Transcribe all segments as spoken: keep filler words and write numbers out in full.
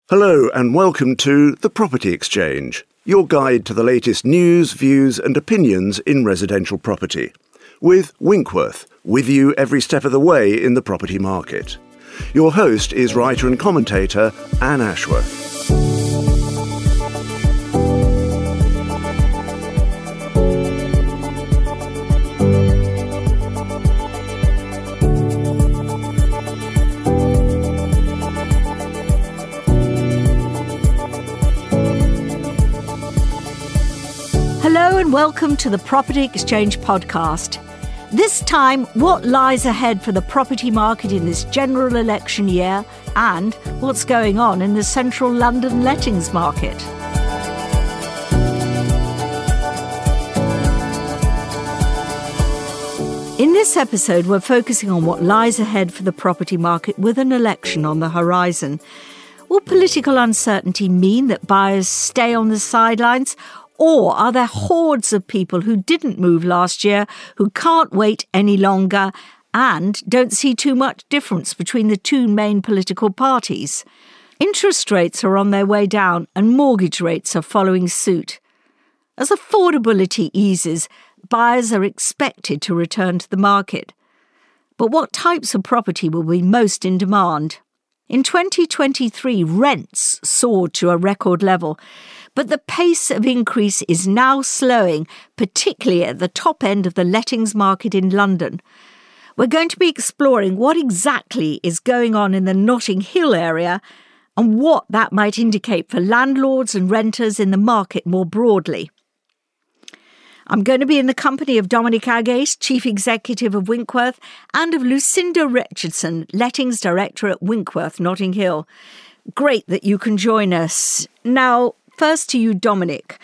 Hello and welcome to The Property Exchange, your guide to the latest news, views and opinions in residential property. With Winkworth, with you every step of the way in the property market. Your host is writer and commentator Anne Ashworth. Hello and welcome to the Property Exchange podcast. This time, what lies ahead for the property market in this general election year and what's going on in the central London lettings market. In this episode, we're focusing on what lies ahead for the property market with an election on the horizon. Will political uncertainty mean that buyers stay on the sidelines? Or are there hordes of people who didn't move last year, who can't wait any longer and don't see too much difference between the two main political parties? Interest rates are on their way down and mortgage rates are following suit. As affordability eases, buyers are expected to return to the market. But what types of property will be most in demand? In twenty twenty-three, rents soared to a record level. But the pace of increase is now slowing, particularly at the top end of the lettings market in London. We're going to be exploring what exactly is going on in the Notting Hill area and what that might indicate for landlords and renters in the market more broadly. I'm going to be in the company of Dominic Agace, Chief Executive of Winkworth, and of Lucinda Richardson, Lettings Director at Winkworth, Notting Hill. Great that you can join us. Now, first to you, Dominic.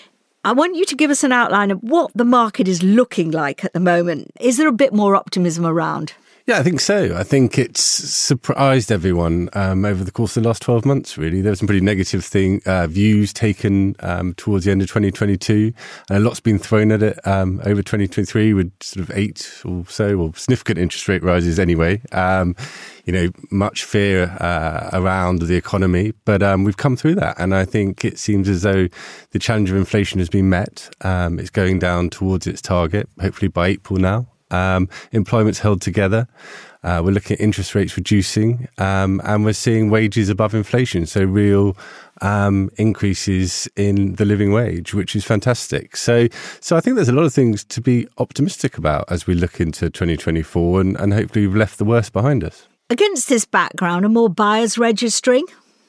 I want you to give us an outline of what the market is looking like at the moment. Is there a bit more optimism around? Yeah, I think so. I think it's surprised everyone um, over the course of the last twelve months, really. There were some pretty negative thing, uh, views taken um, towards the end of twenty twenty-two. And a lot's been thrown at it um, over twenty twenty-three with sort of eight or so, or significant interest rate rises anyway. Um, you know, much fear uh, around the economy. But um, we've come through that. And I think it seems as though the challenge of inflation has been met. Um, it's going down towards its target, hopefully by April now. Um, employment's held together. Uh, we're looking at interest rates reducing, um, and we're seeing wages above inflation. So real um, increases in the living wage, which is fantastic. So, so I think there's a lot of things to be optimistic about as we look into twenty twenty-four, and, and hopefully we've left the worst behind us. Against this background, are more buyers registering?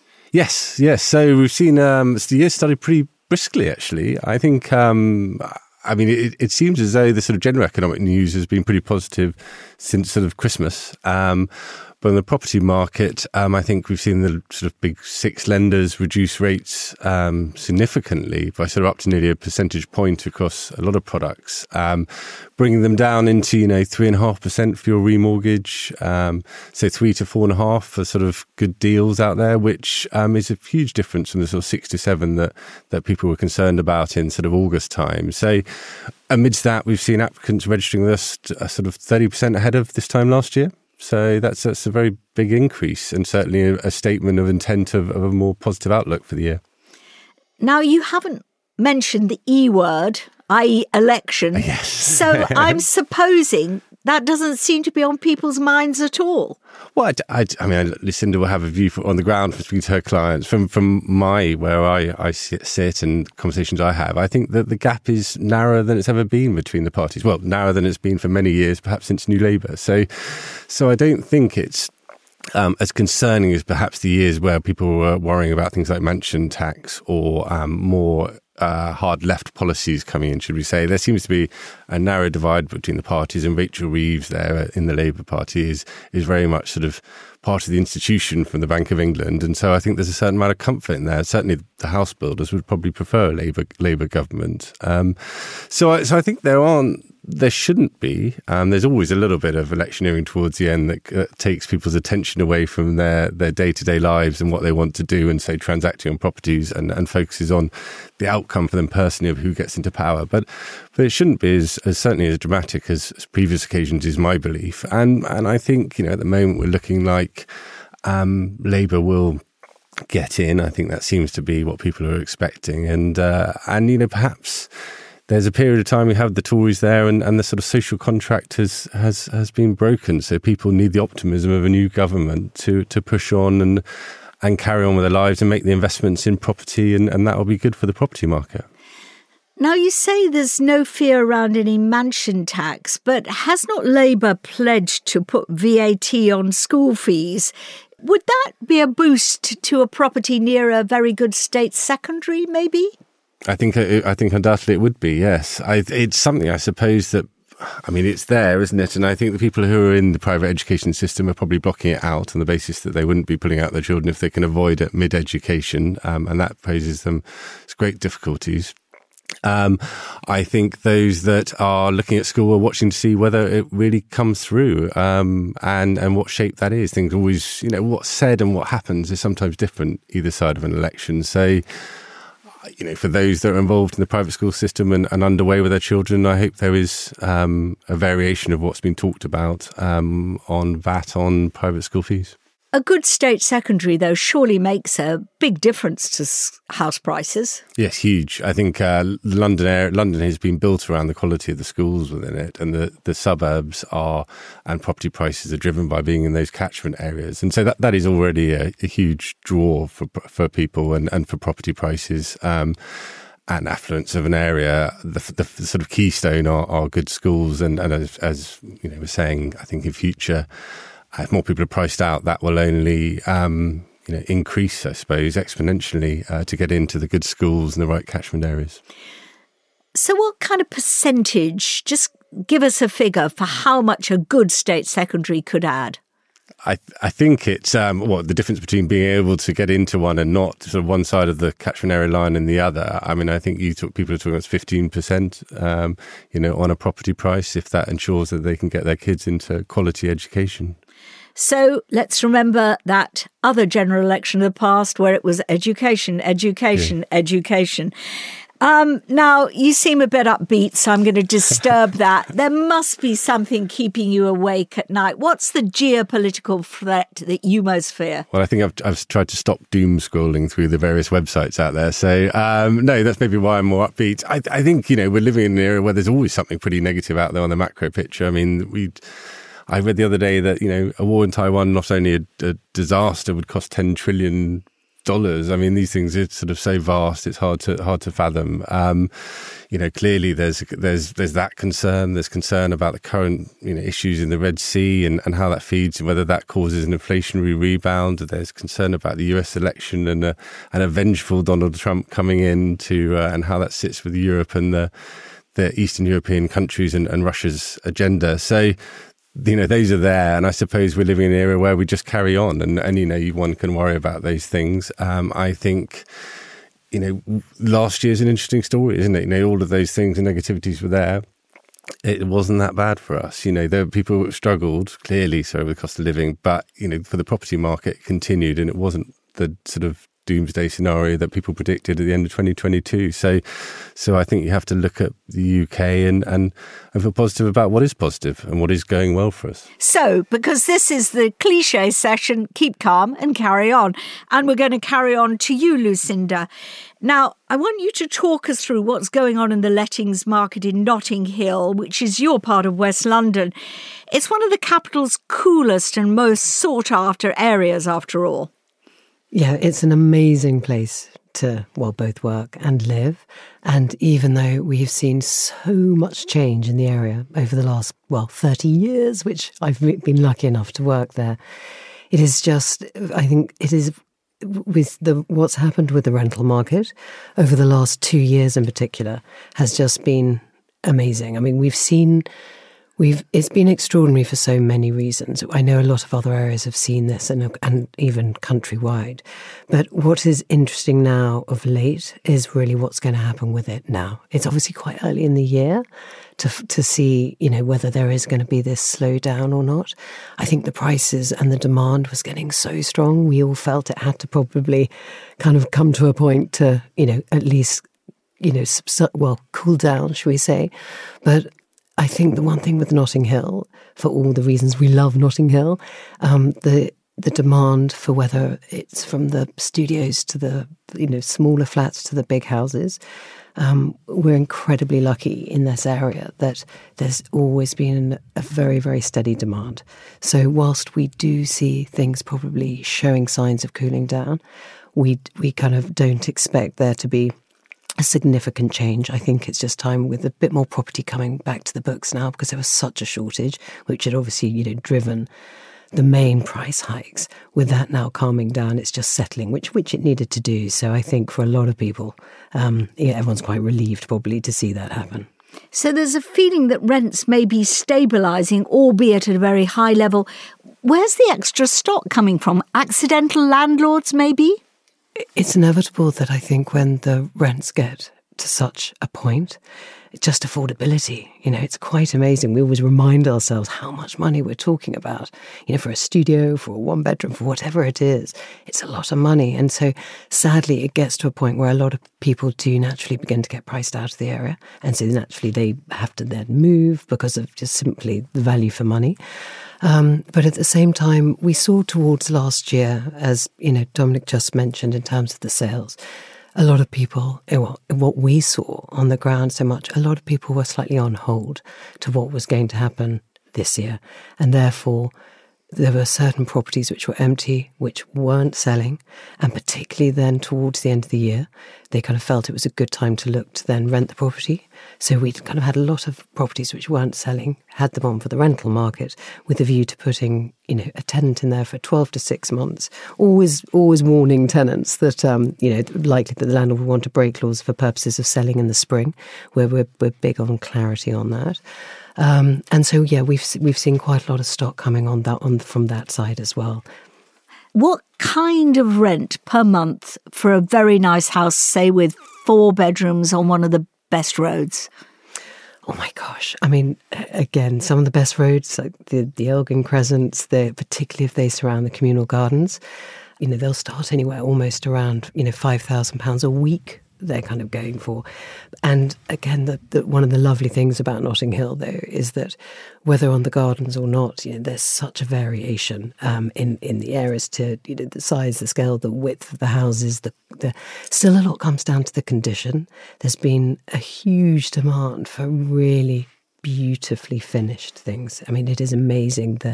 Yes, yes. So we've seen um, the year started pretty briskly, actually. I think. Um, I mean, it, it seems as though the sort of general economic news has been pretty positive since sort of Christmas. Um, but in the property market, um, I think we've seen the sort of big six lenders reduce rates um, significantly by sort of up to nearly a percentage point across a lot of products, um, bringing them down into, you know, three and a half percent for your remortgage. Um, so three to four and a half for sort of good deals out there, which um, is a huge difference from the sort of six to seven that, that people were concerned about in sort of August time. So amidst that, we've seen applicants registering with us uh, sort of thirty percent ahead of this time last year. So that's, that's a very big increase and certainly a, a statement of intent of, of a more positive outlook for the year. Now, you haven't mentioned the E word, that is election. Yes. So I'm supposing that doesn't seem to be on people's minds at all. Well, I, I, I mean, Lucinda will have a view for, on the ground from speaking to her clients. From from my, where I, I sit and conversations I have, I think that the gap is narrower than it's ever been between the parties. Well, narrower than it's been for many years, perhaps since New Labour. So, so I don't think it's um, as concerning as perhaps the years where people were worrying about things like mansion tax or um, more Uh, hard left policies coming in, should we say. There seems to be a narrow divide between the parties, and Rachel Reeves there in the Labour Party is is very much sort of part of the institution from the Bank of England, and so I think there's a certain amount of comfort in there. Certainly the house builders would probably prefer a Labour Labour government. Um, so, I, so I think there aren't There shouldn't be. Um, there's always a little bit of electioneering towards the end that uh, takes people's attention away from their, their day-to-day lives and what they want to do and, say, transacting on properties and, and focuses on the outcome for them personally of who gets into power. But but it shouldn't be as, as certainly as dramatic as, as previous occasions is my belief. And and I think, you know, at the moment we're looking like um, Labour will get in. I think that seems to be what people are expecting. And, uh, and you know, perhaps there's a period of time we have the Tories there and, and the sort of social contract has, has, has been broken. So people need the optimism of a new government to, to push on and and carry on with their lives and make the investments in property, and, and that will be good for the property market. Now, you say there's no fear around any mansion tax, but has not Labour pledged to put V A T on school fees? Would that be a boost to a property near a very good state secondary, maybe? I think I think undoubtedly it would be, yes. I, it's something, I suppose, that, I mean, it's there, isn't it? And I think the people who are in the private education system are probably blocking it out on the basis that they wouldn't be pulling out their children if they can avoid it mid-education, um, and that poses them great difficulties. Um, I think those that are looking at school are watching to see whether it really comes through, um, and, and what shape that is. Things always, you know, what's said and what happens is sometimes different either side of an election. So, you know, for those that are involved in the private school system and, and underway with their children, I hope there is um, a variation of what's been talked about um, on V A T on private school fees. A good state secondary, though, surely makes a big difference to house prices. Yes, huge. I think uh, London area, London has been built around the quality of the schools within it, and the, the suburbs are, and property prices are driven by being in those catchment areas. And so that, that is already a, a huge draw for for people and, and for property prices. Um, and affluence of an area, the, the, the sort of keystone are, are good schools. And, and as, as you know, we're saying, I think in future, if more people are priced out, that will only um, you know, increase, I suppose, exponentially uh, to get into the good schools and the right catchment areas. So what kind of percentage, just give us a figure for how much a good state secondary could add? I I think it's um, what the difference between being able to get into one and not, sort of one side of the catchment area line and the other. I mean, I think you talk, people are talking about fifteen percent, um, you know, on a property price, if that ensures that they can get their kids into quality education. So let's remember that other general election of the past where it was education, education, yeah. education. Um, now, you seem a bit upbeat, so I'm going to disturb that. There must be something keeping you awake at night. What's the geopolitical threat that you most fear? Well, I think I've, I've tried to stop doom scrolling through the various websites out there. So, um, no, that's maybe why I'm more upbeat. I, I think, you know, we're living in an era where there's always something pretty negative out there on the macro picture. I mean, we... I read the other day that, you know, a war in Taiwan, not only a, a disaster, would cost ten trillion dollars. I mean, these things are sort of so vast, it's hard to hard to fathom. Um, you know, clearly there's there's there's that concern. There's concern about the current, you know, issues in the Red Sea and, and how that feeds and whether that causes an inflationary rebound. There's concern about the U S election and a, and a vengeful Donald Trump coming in to uh, and how that sits with Europe and the the Eastern European countries and, and Russia's agenda. So, you know, those are there. And I suppose we're living in an era where we just carry on and, and you know, one can worry about those things. Um, I think, you know, last year's an interesting story, isn't it? You know, all of those things and negativities were there. It wasn't that bad for us. You know, there were people who struggled, clearly, so with the cost of living. But, you know, for the property market, it continued and it wasn't the sort of doomsday scenario that people predicted at the end of twenty twenty-two. So so I think you have to look at the U K and, and, and feel positive about what is positive and what is going well for us. So, because this is the cliche session, keep calm and carry on. And we're going to carry on to you, Lucinda. Now, I want you to talk us through what's going on in the lettings market in Notting Hill, which is your part of West London. It's one of the capital's coolest and most sought-after areas, after all. Yeah, it's an amazing place to, well, both work and live. And even though we've seen so much change in the area over the last, well, thirty years, which I've been lucky enough to work there, it is just, I think it is with the what's happened with the rental market over the last two years in particular has just been amazing. I mean, we've seen... We've it's been extraordinary for so many reasons. I know a lot of other areas have seen this and and even countrywide. But what is interesting now of late is really what's going to happen with it now. It's obviously quite early in the year to to see, you know, whether there is going to be this slowdown or not. I think the prices and the demand was getting so strong. We all felt it had to probably kind of come to a point to, you know, at least, you know, well, cool down, shall we say. But I think the one thing with Notting Hill, for all the reasons we love Notting Hill, um, the the demand for whether it's from the studios to the, you know, smaller flats to the big houses, um, we're incredibly lucky in this area that there's always been a very, very steady demand. So whilst we do see things probably showing signs of cooling down, we we kind of don't expect there to be a significant change. I think it's just time with a bit more property coming back to the books now, because there was such a shortage, which had obviously, you know, driven the main price hikes. With that now calming down, it's just settling, which which it needed to do. So I think for a lot of people, um, yeah, everyone's quite relieved probably to see that happen. So there's a feeling that rents may be stabilising, albeit at a very high level. Where's the extra stock coming from? Accidental landlords, maybe? It's inevitable that I think when the rents get to such a point, it's just affordability. You know, it's quite amazing. We always remind ourselves how much money we're talking about. You know, for a studio, for a one bedroom, for whatever it is, it's a lot of money. And so sadly, it gets to a point where a lot of people do naturally begin to get priced out of the area. And so naturally they have to then move because of just simply the value for money. Um, but at the same time, we saw towards last year, as, you know, Dominic just mentioned in terms of the sales, a lot of people, well, what we saw on the ground so much, a lot of people were slightly on hold to what was going to happen this year. And therefore, there were certain properties which were empty, which weren't selling. And particularly then towards the end of the year, they kind of felt it was a good time to look to then rent the property. So we kind of had a lot of properties which weren't selling, had them on for the rental market with a view to putting, you know, a tenant in there for twelve to six months, always always warning tenants that, um, you know, likely that the landlord would want a break clause for purposes of selling in the spring, where we're, we're big on clarity on that. Um, and so, yeah, we've we've seen quite a lot of stock coming on that on from that side as well. What kind of rent per month for a very nice house, say with four bedrooms on one of the best roads? Oh my gosh. I mean, again, some of the best roads, like the, the Elgin Crescents, particularly if they surround the communal gardens, you know, they'll start anywhere almost around, you know, five thousand pounds a week they're kind of going for. And again, the, the, one of the lovely things about Notting Hill, though, is that whether on the gardens or not, you know, there's such a variation um, in, in the areas to, you know, the size, the scale, the width of the houses. The, the Still a lot comes down to the condition. There's been a huge demand for really beautifully finished things. I mean, it is amazing the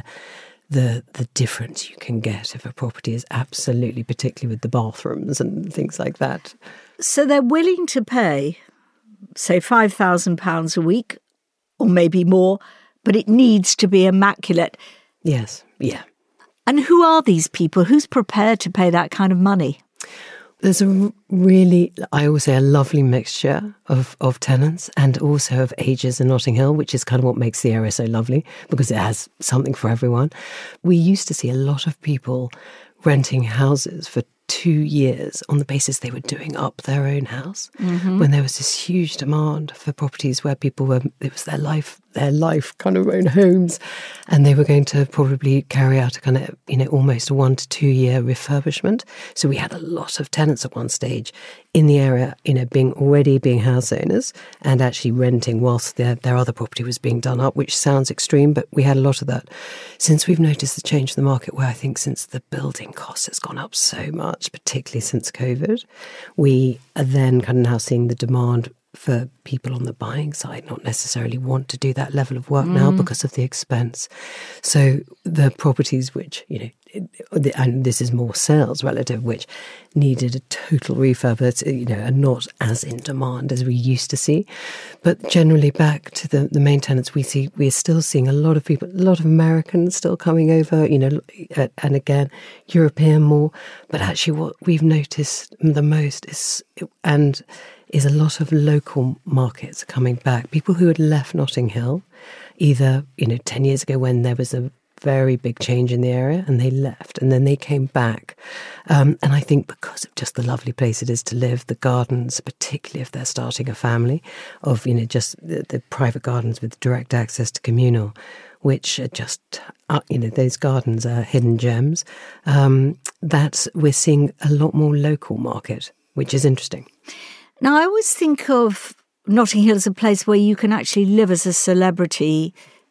the the difference you can get if a property is absolutely, particularly with the bathrooms and things like that. So they're willing to pay, say, five thousand pounds a week, or maybe more, but it needs to be immaculate. Yes, yeah. And who are these people? Who's prepared to pay that kind of money? There's a really, I always say, a lovely mixture of, of tenants and also of ages in Notting Hill, which is kind of what makes the area so lovely, because it has something for everyone. We used to see a lot of people renting houses for two years on the basis they were doing up their own house, mm-hmm. when there was this huge demand for properties where people were, it was their life, their life kind of own homes, and they were going to probably carry out a kind of, you know, almost a one to two year refurbishment. So we had a lot of tenants at one stage in the area, you know, being already being house owners and actually renting whilst their, their other property was being done up, which sounds extreme, but we had a lot of that. Since we've noticed the change in the market, where I think since the building cost has gone up so much, particularly since COVID, we are then kind of now seeing the demand for people on the buying side not necessarily want to do that level of work mm. now because of the expense. So the properties which, you know, and this is more sales relative, which needed a total refurb, you know, are not as in demand as we used to see. But generally back to the, the main tenants, we see, we're still seeing a lot of people, a lot of Americans still coming over, you know, and again, European more. But actually what we've noticed the most is, and is a lot of local markets coming back. People who had left Notting Hill, either, you know, ten years ago when there was a very big change in the area and they left, and then they came back. Um, and I think because of just the lovely place it is to live, the gardens, particularly if they're starting a family, of, you know, just the, the private gardens with direct access to communal, which are just, uh, you know, those gardens are hidden gems. Um, that's, we're seeing a lot more local market, which is interesting. Now, I always think of Notting Hill as a place where you can actually live as a celebrity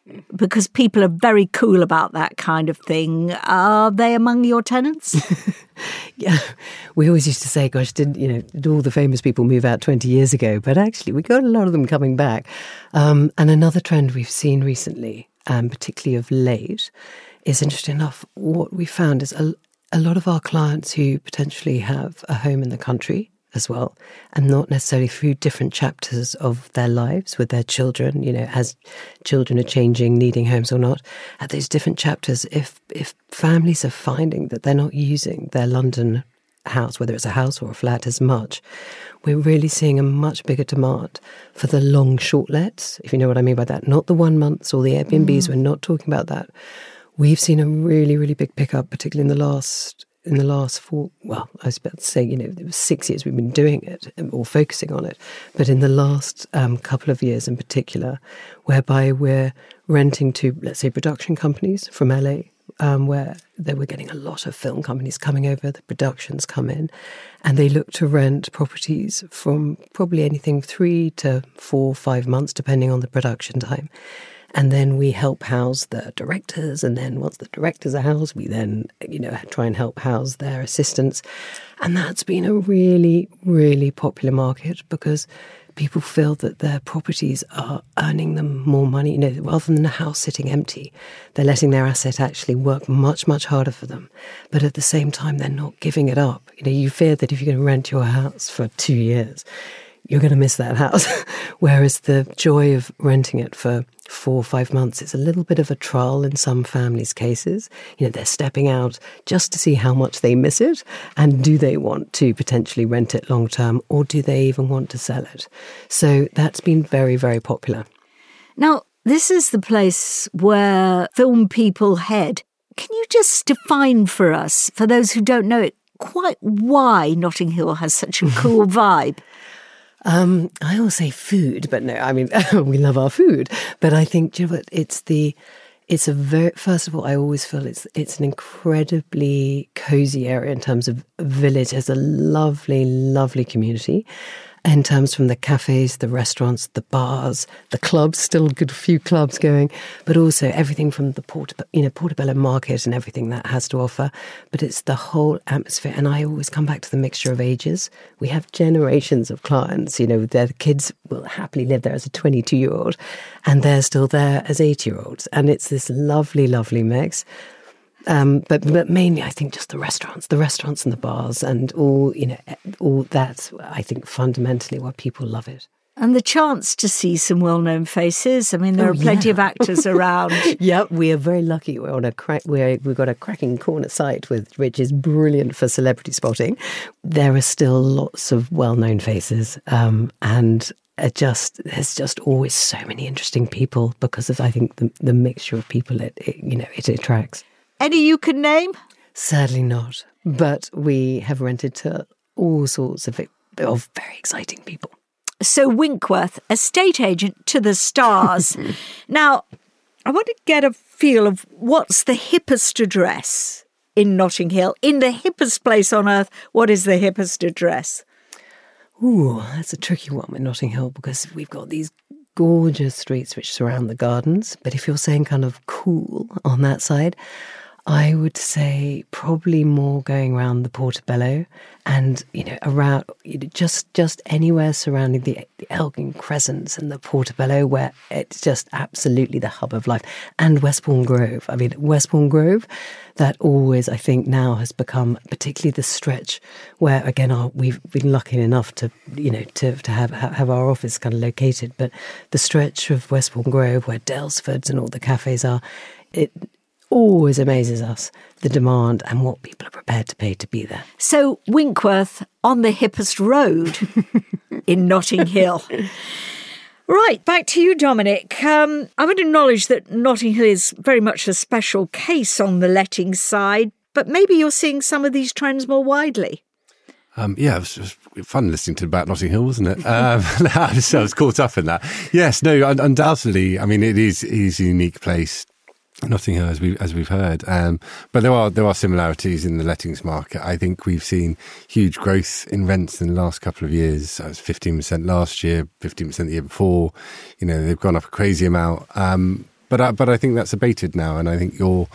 because people are very cool about that kind of thing. Are they among your tenants? Yeah, we always used to say, gosh, did you know, did all the famous people move out twenty years ago? But actually, we got a lot of them coming back. Um, and another trend we've seen recently, um, particularly of late, is interesting enough, what we found is a, a lot of our clients who potentially have a home in the country as well, and not necessarily through different chapters of their lives with their children, you know, as children are changing, needing homes or not, at those different chapters, if if families are finding that they're not using their London house, whether it's a house or a flat, as much, we're really seeing a much bigger demand for the long short lets, if you know what I mean by that, not the one months or the Airbnbs, mm. We're not talking about that. We've seen a really, really big pickup, particularly in the last In the last four, well, I was about to say, you know, it was six years we've been doing it or focusing on it. But in the last um, couple of years in particular, whereby we're renting to, let's say, production companies from L A, um, where they were getting a lot of film companies coming over, the productions come in, and they look to rent properties from probably anything three to four, five months, depending on the production time. And then we help house the directors. And then once the directors are housed, we then, you know, try and help house their assistants. And that's been a really, really popular market because people feel that their properties are earning them more money. You know, rather than a house sitting empty, they're letting their asset actually work much, much harder for them. But at the same time, they're not giving it up. You know, you fear that if you're going to rent your house for two years, you're going to miss that house. Whereas the joy of renting it for four or five months is a little bit of a trial in some families' cases. You know, they're stepping out just to see how much they miss it, and do they want to potentially rent it long term, or do they even want to sell it? So that's been very, very popular. Now, this is the place where film people head. Can you just define for us, for those who don't know it, quite why Notting Hill has such a cool vibe? Um, I always say food, but no, I mean, we love our food. But I think, you know what, it's the, it's a very, first of all, I always feel it's, it's an incredibly cozy area in terms of village. It's a lovely, lovely community. In terms from the cafes, the restaurants, the bars, the clubs, still a good few clubs going, but also everything from the Portobello, you know, Portobello Market and everything that has to offer. But it's the whole atmosphere. And I always come back to the mixture of ages. We have generations of clients, you know, their kids will happily live there as a twenty-two-year-old, and they're still there as eighty-year-olds. And it's this lovely, lovely mix. Um, but but mainly, I think just the restaurants, the restaurants and the bars, and all you know, all that's I think fundamentally why people love it. And the chance to see some well-known faces. I mean, there oh, are plenty yeah. of actors around. Yeah, we are very lucky. We're on a crack. We're, we've got a cracking corner site with which is brilliant for celebrity spotting. There are still lots of well-known faces, um, and it just there's just always so many interesting people because of I think the the mixture of people it, it you know it attracts. Any you can name? Sadly not. But we have rented to all sorts of, of very exciting people. So Winkworth, estate agent to the stars. Now, I want to get a feel of what's the hippest address in Notting Hill. In the hippest place on earth, what is the hippest address? Ooh, that's a tricky one with Notting Hill because we've got these gorgeous streets which surround the gardens. But if you're saying kind of cool on that side, I would say probably more going around the Portobello and, you know, around you know, just just anywhere surrounding the, the Elgin Crescents and the Portobello where it's just absolutely the hub of life. And Westbourne Grove. I mean, Westbourne Grove, that always, I think, now has become particularly the stretch where, again, our, we've been lucky enough to, you know, to, to have, have our office kind of located. But the stretch of Westbourne Grove where Dalesford's and all the cafes are, it always amazes us, the demand and what people are prepared to pay to be there. So Winkworth on the hippest road in Notting Hill. Right, back to you, Dominic. Um, I would acknowledge that Notting Hill is very much a special case on the letting side, but maybe you're seeing some of these trends more widely. Um, yeah, it was, it was fun listening to about Notting Hill, wasn't it? Um, I, was, I was caught up in that. Yes, no, undoubtedly. I mean, it is, it is a unique place. Notting Hill, as we as we've heard, um, but there are there are similarities in the lettings market. I think we've seen huge growth in rents in the last couple of years. It was fifteen percent last year, fifteen percent the year before. You know, they've gone up a crazy amount. Um, But I, but I think that's abated now, and I think you're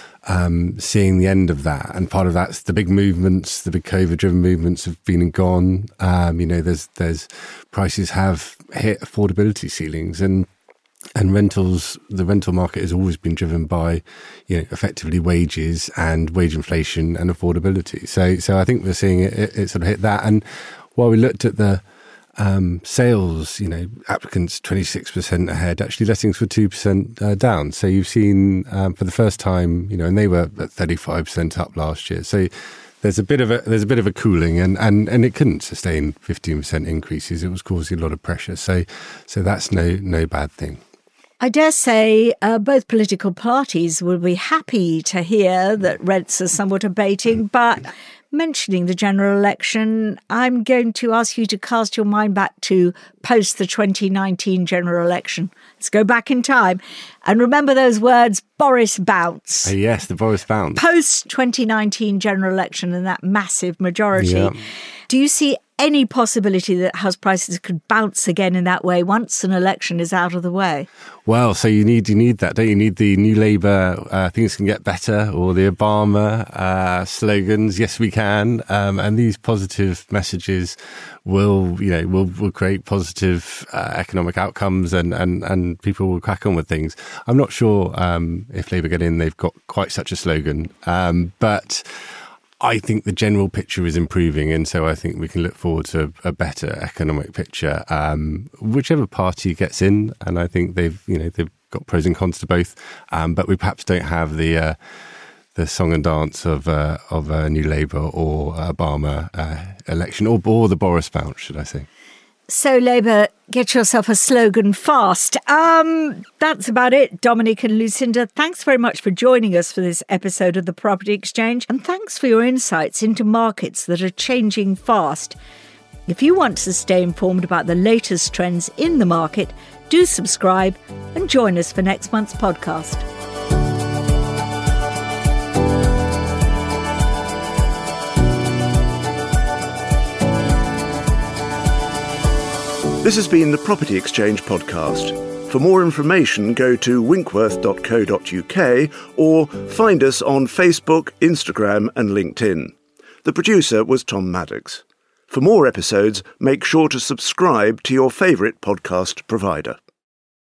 um, seeing the end of that. And part of that's the big movements, the big COVID-driven movements have been and gone. Um, you know, there's there's prices have hit affordability ceilings, and and rentals. The rental market has always been driven by, you know, effectively wages and wage inflation and affordability. So so I think we're seeing it, it, it sort of hit that. And while we looked at the Um, sales, you know, applicants twenty-six percent ahead, actually lettings were two percent uh, down. So you've seen um, for the first time, you know, and they were at thirty-five percent up last year. So there's a bit of a, there's a bit of a cooling, and, and, and it couldn't sustain fifteen percent increases. It was causing a lot of pressure. So, so that's no, no bad thing. I dare say uh, both political parties will be happy to hear that rents are somewhat abating, but mentioning the general election, I'm going to ask you to cast your mind back to post the twenty nineteen general election. Let's go back in time and remember those words, Boris bounce. Uh, yes, the Boris bounce. Post twenty nineteen general election and that massive majority. Yeah. Do you see any possibility that house prices could bounce again in that way once an election is out of the way? Well, so you need you need that, don't you? You need the New Labour, uh, things can get better, or the Obama uh, slogans, yes we can, um, and these positive messages will, you know, will will create positive uh, economic outcomes, and, and, and people will crack on with things. I'm not sure um, if Labour get in, they've got quite such a slogan, um, but I think the general picture is improving, and so I think we can look forward to a better economic picture, um, whichever party gets in. And I think they've, you know, they've got pros and cons to both, um, but we perhaps don't have the uh, the song and dance of uh, of a New Labour or Obama uh, election, or, or the Boris bounce, should I say? So, Labour, get yourself a slogan fast. Um, that's about it. Dominic and Lucinda, thanks very much for joining us for this episode of The Property Exchange, and thanks for your insights into markets that are changing fast. If you want to stay informed about the latest trends in the market, do subscribe and join us for next month's podcast. This has been the Property Exchange podcast. For more information, go to winkworth dot co dot uk or find us on Facebook, Instagram and LinkedIn. The producer was Tom Maddox. For more episodes, make sure to subscribe to your favourite podcast provider.